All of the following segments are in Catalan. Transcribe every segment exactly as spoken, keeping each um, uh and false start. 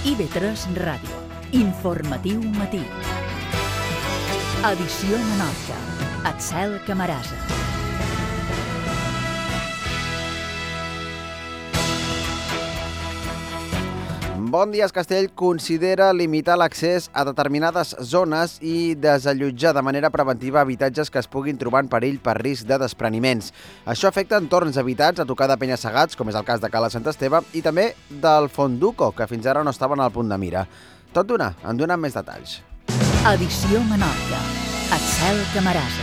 I V tres Ràdio. Informatiu matí. Edició Menorca. Axel Camarasa. Bon dia. Castell considera limitar l'accés a determinades zones i desallotjar de manera preventiva habitatges que es puguin trobar en perill per risc de despreniments. Això afecta entorns habitats a tocar de penya-segats, com és el cas de Cala Sant Esteve, i també del Fonduco, que fins ara no estaven al punt de mira. Tot d'una, en donem més detalls. Edició Menorca. Axel Camarasa.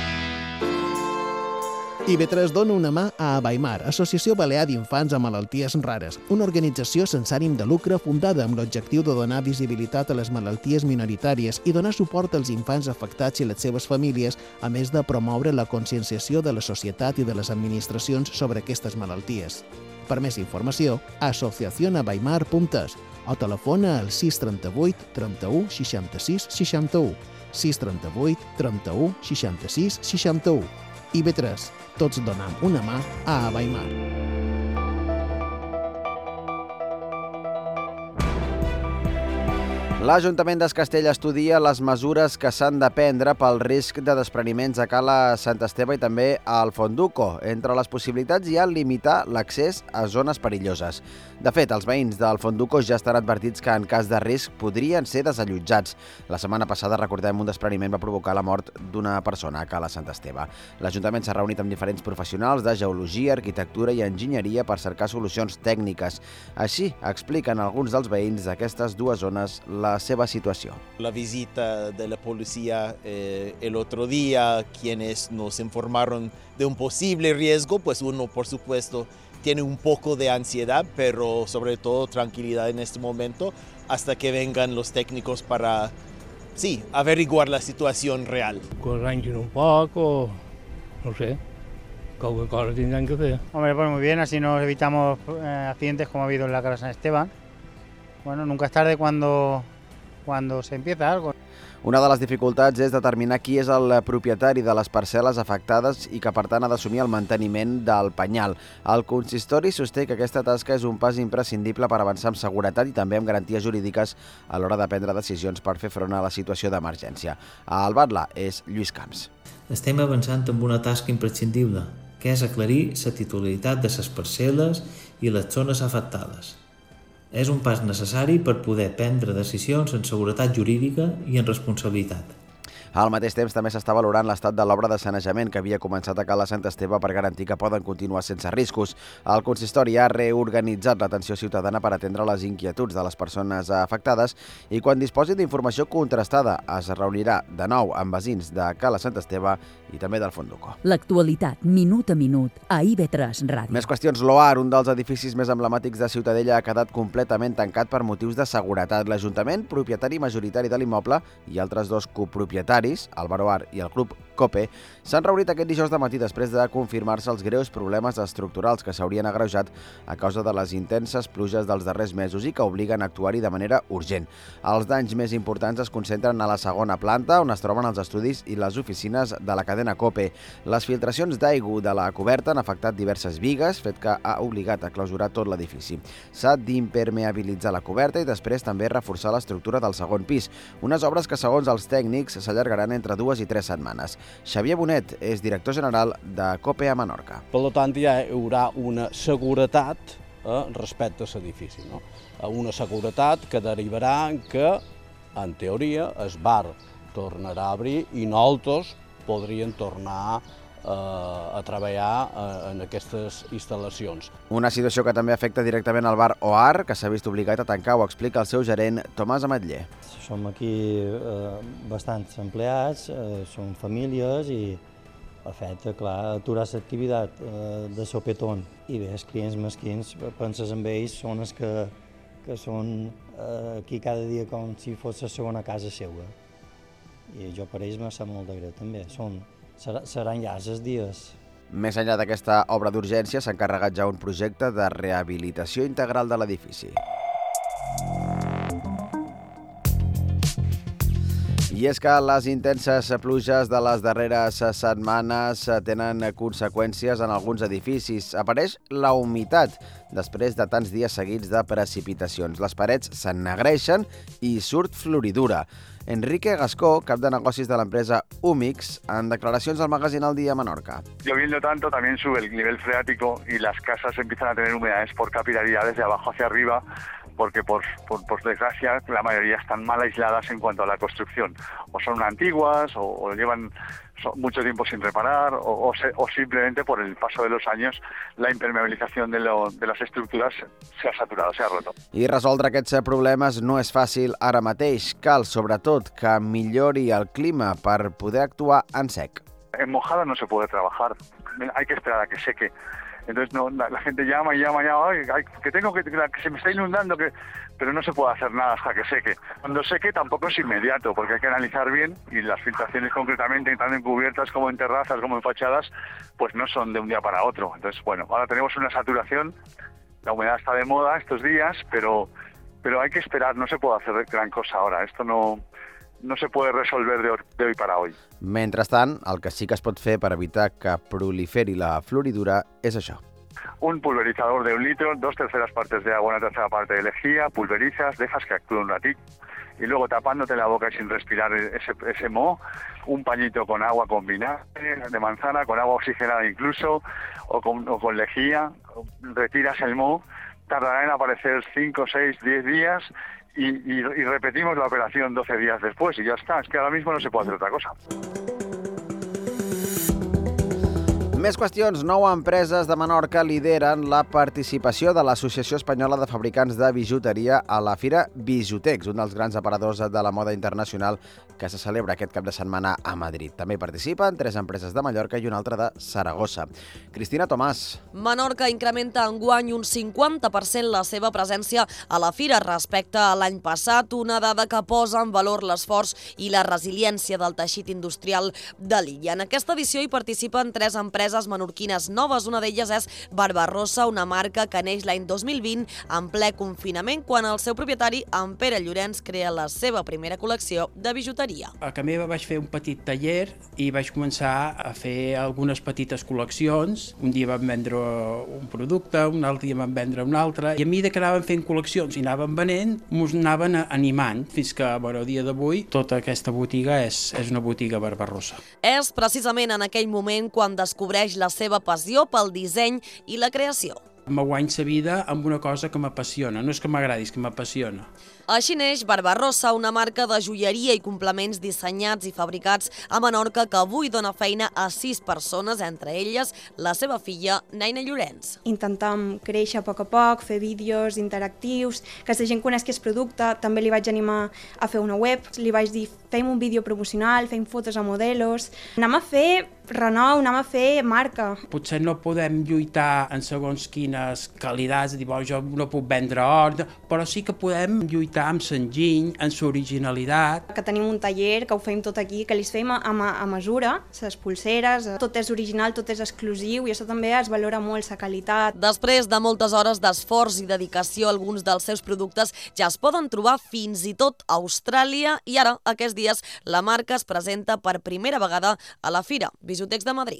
I V tres dona una mà a Abaimar, Associació Balear d'Infants amb Malalties Rares, una organització sense ànim de lucre fundada amb l'objectiu de donar visibilitat a les malalties minoritàries i donar suport als infants afectats i les seves famílies, a més de promoure la conscienciació de la societat i de les administracions sobre aquestes malalties. Per més informació, asociación abaimar punt es o telefona al sis trenta-vuit trenta-u seixanta-sis seixanta-u, sis trenta-vuit trenta-u seixanta-sis seixanta-u. I V tres, tots donem una mà a Abaimar. L'Ajuntament d'Es Castell estudia les mesures que s'han de prendre pel risc de despreniments a Cala Sant Esteve i també al Fonduco. Entre les possibilitats hi ha limitar l'accés a zones perilloses. De fet, els veïns del Fonduco ja estan advertits que en cas de risc podrien ser desallotjats. La setmana passada, recordem, un despreniment va provocar la mort d'una persona a Cala Sant Esteve. L'Ajuntament s'ha reunit amb diferents professionals de geologia, arquitectura i enginyeria per cercar solucions tècniques. Així expliquen alguns dels veïns d'aquestes dues zones la seva situació. La visita de la policía eh, el otro día, quienes nos informaron de un posible riesgo, pues uno, por supuesto, tiene un poco de ansiedad, pero sobre todo tranquilidad en este momento, hasta que vengan los técnicos para, sí, averiguar la situación real. Que arranquen un poco, no sé, qué cosa tendrán que hacer. Hombre, pues muy bien, así nos evitamos eh, accidentes como ha habido en la Cala San Esteban. Bueno, nunca es tarde cuando... quan se empieza algo. Una de les dificultats és determinar qui és el propietari de les parcel·les afectades i que, per tant, ha d'assumir el manteniment del penyal. El consistori sosté que aquesta tasca és un pas imprescindible per avançar amb seguretat i també amb garanties jurídiques a l'hora de prendre decisions per fer front a la situació d'emergència. A Albatla és Lluís Camps. Estem avançant amb una tasca imprescindible, que és aclarir la titularitat de les parcel·les i les zones afectades. És un pas necessari per poder prendre decisions en seguretat jurídica i en responsabilitat. Al mateix temps, també s'està valorant l'estat de l'obra de sanejament que havia començat a Cala Sant Esteve per garantir que poden continuar sense riscos. El consistori ha reorganitzat l'atenció ciutadana per atendre les inquietuds de les persones afectades i quan disposi d'informació contrastada es reunirà de nou amb veïns de Cala Sant Esteve i també del Fonduco. L'actualitat, minut a minut, a I V tres Ràdio. Més qüestions. L'O A R, un dels edificis més emblemàtics de Ciutadella, ha quedat completament tancat per motius de seguretat. L'Ajuntament, propietari majoritari de l'immoble, i altres dos copropietaris, el Bar O A R i el Club COPE, s'han reunit aquest dijous de matí després de confirmar-se els greus problemes estructurals que s'haurien agreujat a causa de les intenses pluges dels darrers mesos i que obliguen a actuar-hi de manera urgent. Els danys més importants es concentren a la segona planta, on es troben els estudis i les oficines de la cadena COPE. Les filtracions d'aigua de la coberta han afectat diverses bigues, fet que ha obligat a clausurar tot l'edifici. S'ha d'impermeabilitzar la coberta i després també reforçar l'estructura del segon pis, unes obres que, segons els tècnics, s'allargaran entre dues i tres setmanes. Xavier Bonet és director general de COPE a Menorca. Per tant, ja hi haurà una seguretat eh, respecte a l'edifici, no? Una seguretat que derivarà que, en teoria, el bar tornarà a obrir i nosaltres podríem tornar eh, a treballar eh, en aquestes instal·lacions. Una situació que també afecta directament al Bar O A R, que s'ha vist obligat a tancar, ho explica el seu gerent, Tomàs Ametller. Som aquí eh, bastants empleats, eh, som famílies i el fet de, clar, aturar l'activitat eh, de sopetón. I bé, els clients mesquins, penses en ells, són els que, que són eh, aquí cada dia com si fos la segona casa seva. I jo per ells me sap molt de greu també. Són, ser, seran ja els dies. Més enllà d'aquesta obra d'urgència, s'ha encarregat ja un projecte de rehabilitació integral de l'edifici. I és que les intenses pluges de les darreres setmanes tenen conseqüències en alguns edificis. Apareix la humitat després de tants dies seguits de precipitacions. Les parets s'ennegreixen i surt floridura. Enrique Gascó, cap de negocis de l'empresa Humix, en declaracions al magazín El Día Menorca. Lloviendo tanto, también sube el nivel freático y las casas empiezan a tener humedades por capilaridades de abajo hacia arriba, porque por, por, por desgracia la mayoría están mal aisladas en cuanto a la construcción. O son antiguas o, o llevan mucho tiempo sin reparar o, o, se, o simplemente por el paso de los años la impermeabilización de, lo, de las estructuras se ha saturado, se ha roto. I resoldre aquests problemes no és fàcil ara mateix. Cal, sobretot, que millori el clima per poder actuar en sec. En mojada no se puede trabajar, hay que esperar a que seque. Entonces no, la, la gente llama y llama y llama, ay, ay, que tengo que, que se me está inundando, que pero no se puede hacer nada hasta que seque. Cuando seque tampoco es inmediato, porque hay que analizar bien y las filtraciones concretamente, tanto en cubiertas como en terrazas como en fachadas, pues no son de un día para otro. Entonces, bueno, ahora tenemos una saturación, la humedad está de moda estos días, pero, pero hay que esperar, no se puede hacer gran cosa ahora. Esto no... no se puede resolver de hoy para hoy. Mentrestant, el que sí que es pot fer per evitar que proliferi la floridura és això. Un pulverizador de un litro, dos terceras partes de agua, una tercera parte de lejía, pulverizas, dejas que actúe un ratito y luego tapándote la boca y sin respirar ese, ese moho, un pañito con agua con vinagre de manzana, con agua oxigenada incluso, o con, o con lejía, retiras el moho, tardará en aparecer cinco, seis, diez días y, y, y repetimos la operación doce días después y ya está. Es que ahora mismo no se puede hacer otra cosa. Més qüestions. Nou empreses de Menorca lideren la participació de l'Associació Espanyola de Fabricants de Bijuteria a la Fira Bijutex, un dels grans aparadors de la moda internacional que se celebra aquest cap de setmana a Madrid. També participen tres empreses de Mallorca i una altra de Saragossa. Cristina Tomàs. Menorca incrementa enguany un cinquanta per cent la seva presència a la fira respecte a l'any passat, una dada que posa en valor l'esforç i la resiliència del teixit industrial de l'illa. En aquesta edició hi participen tres empreses menorquines noves. Una d'elles és Barbarossa, una marca que neix l'any dos mil vint en ple confinament, quan el seu propietari, en Pere Llorenç, crea la seva primera col·lecció de bijuteria. A casa meva vaig fer un petit taller i vaig començar a fer algunes petites col·leccions. Un dia vam vendre un producte, un altre dia vam vendre un altre, i a mesura que anàvem fent col·leccions i anàvem venent, ens anaven animant, fins que, bueno, a dia d'avui, tota aquesta botiga és, és una botiga Barbarossa. És precisament en aquell moment quan descobreix la seva passió pel disseny i la creació. Me guany la vida amb una cosa que m'apassiona. No és que m'agradi, és que m'apassiona. Així neix Barbarossa, una marca de joieria i complements dissenyats i fabricats a Menorca que avui dona feina a sis persones, entre elles la seva filla, Naina Llorenç. Intentem créixer a poc a poc, fer vídeos interactius, que la gent conegui el producte. També li vaig animar a fer una web, li vaig dir fem un vídeo promocional, fem fotos a modelos. Anem a fer renou, anem a fer marca. Potser no podem lluitar en segons quines qualitats, dir, bo, jo no puc vendre or, però sí que podem lluitar amb l'enginy, amb l'originalitat. Que tenim un taller, que ho fem tot aquí, que li fem a, a mesura, les pulseres, tot és original, tot és exclusiu i això també es valora molt, la qualitat. Després de moltes hores d'esforç i dedicació, alguns dels seus productes ja es poden trobar fins i tot a Austràlia i ara, aquests dies, la marca es presenta per primera vegada a la Fira Bijutex de Madrid.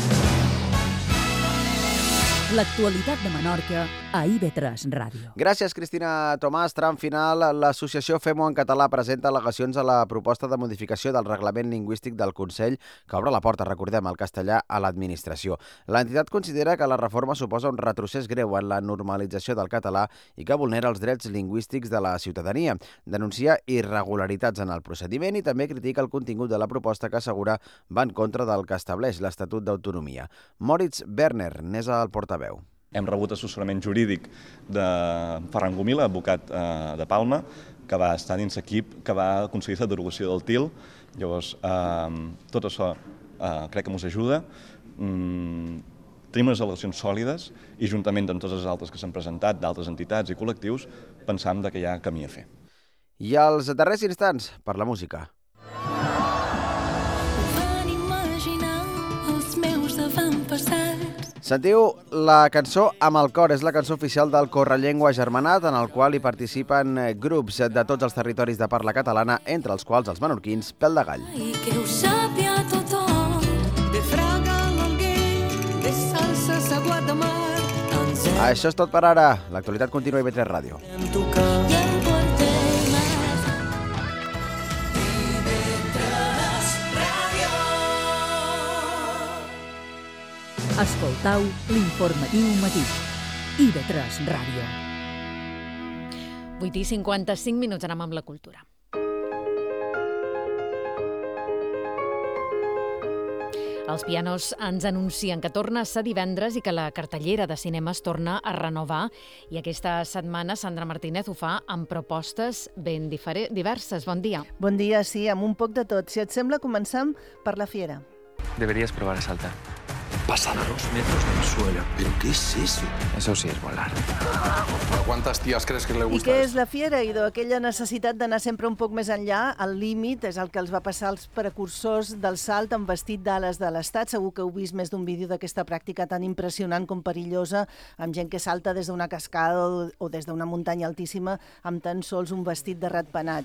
L'actualitat de Menorca a I B tres Ràdio. Gràcies, Cristina Tomàs. Tram final, l'associació Fem-ho en català presenta al·legacions a la proposta de modificació del reglament lingüístic del Consell que obre la porta, recordem, al castellà a l'administració. L'entitat considera que la reforma suposa un retrocés greu en la normalització del català i que vulnera els drets lingüístics de la ciutadania. Denuncia irregularitats en el procediment i també critica el contingut de la proposta que assegura va en contra del que estableix l'Estatut d'Autonomia. Moritz Werner n'és el portaveu. Hem rebut assessorament jurídic de Ferran Gomila, advocat eh, de Palma, que va estar dins l'equip que va aconseguir la derogació del T I L. Llavors, eh, tot això eh, crec que ens ajuda. Mm, tenim unes al·legacions sòlides i, juntament amb totes les altres que s'han presentat, d'altres entitats i col·lectius, pensam que hi ha camí a fer. I als darrers instants, per la música. Sentiu la cançó Amb el cor, és la cançó oficial del Correllengua Germanat, en el qual hi participen grups de tots els territoris de parla catalana, entre els quals els menorquins Pèl de Gall. I que ho sàpia tothom, de Fraga a l'Alguer, de salsa a Guardamar. Això és tot per ara. L'actualitat continua a I V tres Ràdio. Escoltau l'informatiu matí. I V tres Ràdio. vuit i cinquanta-cinc minuts, anem amb la cultura. Els pianos ens anuncien que torna a ser divendres i que la cartellera de cinema es torna a renovar. I aquesta setmana Sandra Martínez ho fa amb propostes ben diverses. Bon dia. Bon dia, sí, amb un poc de tot. Si et sembla, comencem per la Fiera. Deberías probar a saltar. Pasar a dos metros del suelo. ¿Pero qué es eso? Eso sí es volar. ¿A cuántas tías crees que le gusta? I què és la Fiera? Idò, aquella necessitat d'anar sempre un poc més enllà, el límit, és el que els va passar als precursors del salt amb vestit d'ales de l'Estat. Segur que heu vist més d'un vídeo d'aquesta pràctica tan impressionant com perillosa, amb gent que salta des d'una cascada o, o des d'una muntanya altíssima amb tan sols un vestit de ratpenat.